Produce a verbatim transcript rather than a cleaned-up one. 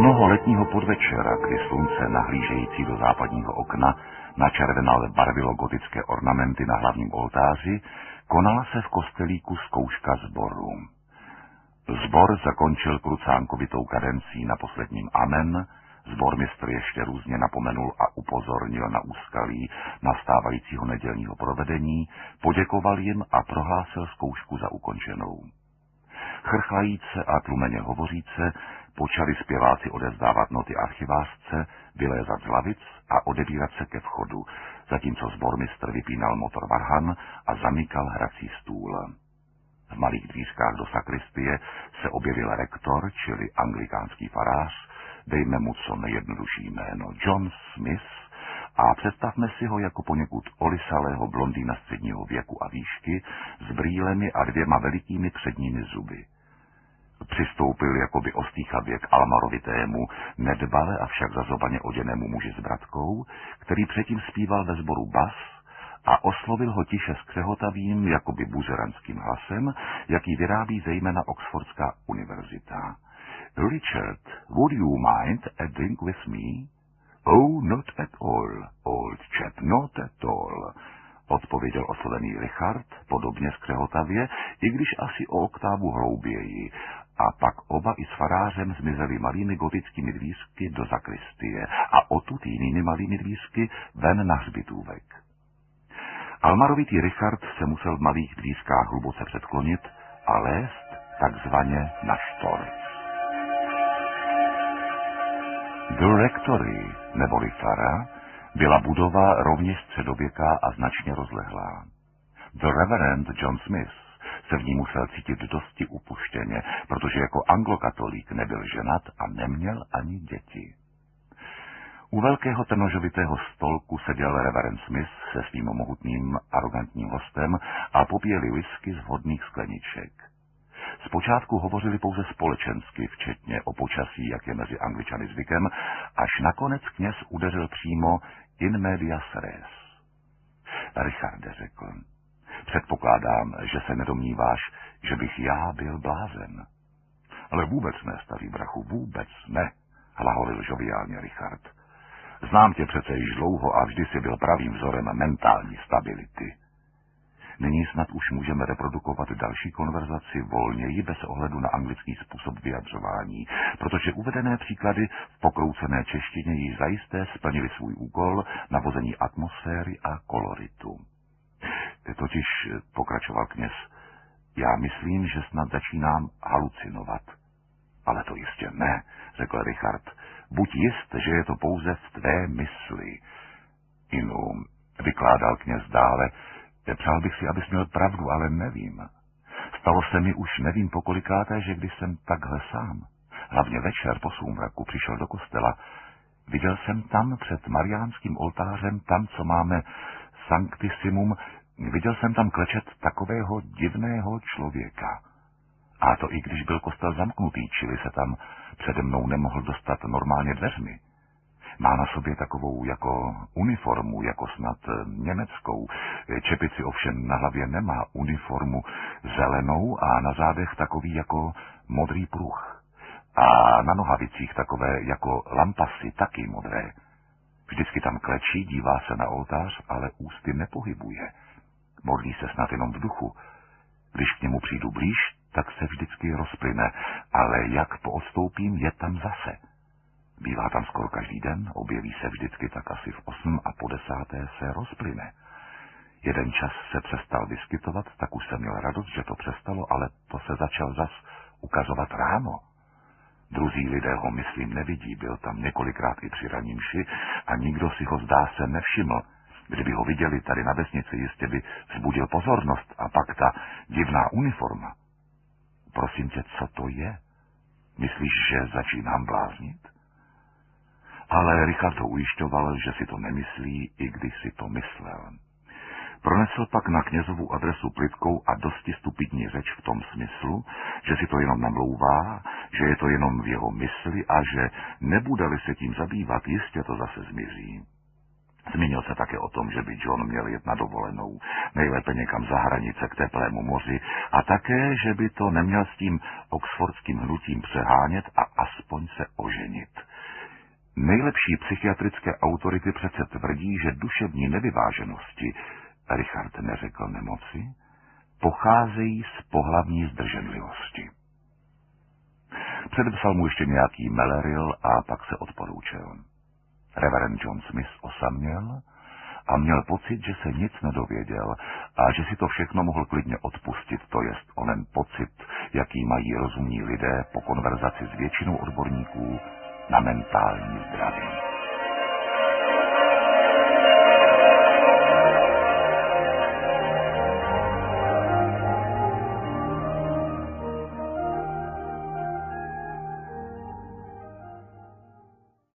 Onoho letního podvečera, kdy slunce nahlížející do západního okna načervenale barvilo gotické ornamenty na hlavním oltáři, konala se v kostelíku zkouška sboru. Sbor zakončil krucánkovitou kadencí na posledním amen, sbormistr ještě různě napomenul a upozornil na úskalí nastávajícího nedělního provedení, poděkoval jim a prohlásil zkoušku za ukončenou. Chrchlajíce a tlumeně hovoříce počali zpěváci odevzdávat noty archivářce, vylézat z lavic a odebírat se ke vchodu, zatímco sbormistr vypínal motor varhan a zamykal hrací stůl. V malých dvířkách do sakristie se objevil rektor, čili anglikánský farář, dejme mu co nejjednodušší jméno John Smith, a představme si ho jako poněkud olisalého blondýna středního věku a výšky s brýlemi a dvěma velikými předními zuby. Přistoupil jakoby ostýchavě k almarovitému, nedbale a však zazobaně oděnému muži s bratkou, který předtím zpíval ve sboru bas a oslovil ho tiše skřehotavým, jakoby buzeranským hlasem, jaký vyrábí zejména Oxfordská univerzita. Richard, would you mind a drink with me? Oh, not at all, old chap, not at all, odpověděl oslovený Richard, podobně skřehotavě, i když asi o oktávu hlouběji, a pak oba i s farářem zmizeli malými gotickými dvířky do zakristie a odtud jinými malými dvířky ven na hřbitůvek. Almarovitý Richard se musel v malých dvířkách hluboce předklonit a lézt takzvaně na štorc. The Rectory, neboli fara, byla budova rovněž středověká a značně rozlehlá. The Reverend John Smith se v ní musel cítit dosti upuštěně, protože jako anglokatolík nebyl ženat a neměl ani děti. U velkého trnožovitého stolku seděl Reverend Smith se svým mohutným, arrogantním hostem a popíjeli whisky z vhodných skleniček. Zpočátku hovořili pouze společensky, včetně o počasí, jak je mezi Angličany zvykem, až nakonec kněz udeřil přímo in medias res. Richarde, řekl, předpokládám, že se nedomníváš, že bych já byl blázen. Ale vůbec ne, starý brachu, vůbec ne, hlaholil žoviálně Richard. Znám tě přece již dlouho a vždy si byl pravým vzorem mentální stability. Nyní snad už můžeme reprodukovat další konverzaci volněji bez ohledu na anglický způsob vyjadřování, protože uvedené příklady v pokroucené češtině již zajisté splnili svůj úkol na vození atmosféry a koloritu. Totiž, pokračoval kněz, já myslím, že snad začínám halucinovat. Ale to jistě ne, řekl Richard. Buď jist, že je to pouze v tvé mysli. Inu, vykládal kněz dále, přál bych si, abys měl pravdu, ale nevím. Stalo se mi už nevím pokolikáté, že když jsem takhle sám, hlavně večer po soumraku, přišel do kostela, viděl jsem tam před mariánským oltářem, tam, co máme sanctissimum, viděl jsem tam klečet takového divného člověka. A to i když byl kostel zamknutý, čili se tam přede mnou nemohl dostat normálně dveřmi. Má na sobě takovou jako uniformu, jako snad německou. Čepici ovšem na hlavě nemá, uniformu zelenou a na zádech takový jako modrý pruh. A na nohavicích takové jako lampasy, taky modré. Vždycky tam klečí, dívá se na oltář, ale ústy nepohybuje. Modlí se snad jenom v duchu. Když k němu přijdu blíž, tak se vždycky rozplyne, ale jak poodstoupím, je tam zase. Bývá tam skoro každý den, objeví se vždycky tak asi v osm a po desáté se rozplyne. Jeden čas se přestal vyskytovat, tak už jsem měl radost, že to přestalo, ale to se začal zas ukazovat ráno. Druzí lidé ho, myslím, nevidí, byl tam několikrát i při ranímši a nikdo si ho, zdá se, nevšiml. Kdyby ho viděli tady na vesnici, jistě by vzbudil pozornost a pak ta divná uniforma. Prosím tě, co to je? Myslíš, že začínám bláznit? Ale Richard ho ujišťoval, že si to nemyslí, i když si to myslel. Pronesl pak na knězovu adresu plitkou a dosti stupidní řeč v tom smyslu, že si to jenom namlouvá, že je to jenom v jeho mysli a že nebude-li se tím zabývat, jistě to zase zmizí. Zmínil se také o tom, že by John měl jet na dovolenou, nejlépe někam za hranice k teplému moři, a také, že by to neměl s tím oxfordským hnutím přehánět a aspoň se oženit. Nejlepší psychiatrické autority přece tvrdí, že duševní nevyváženosti, Richard neřekl nemoci, pocházejí z pohlavní zdrženlivosti. Předepsal mu ještě nějaký Meleril a pak se odporoučil. Reverend John Smith osaměl a měl pocit, že se nic nedověděl a že si to všechno mohl klidně odpustit, to jest onen pocit, jaký mají rozumní lidé po konverzaci s většinou odborníků na mentální zdraví.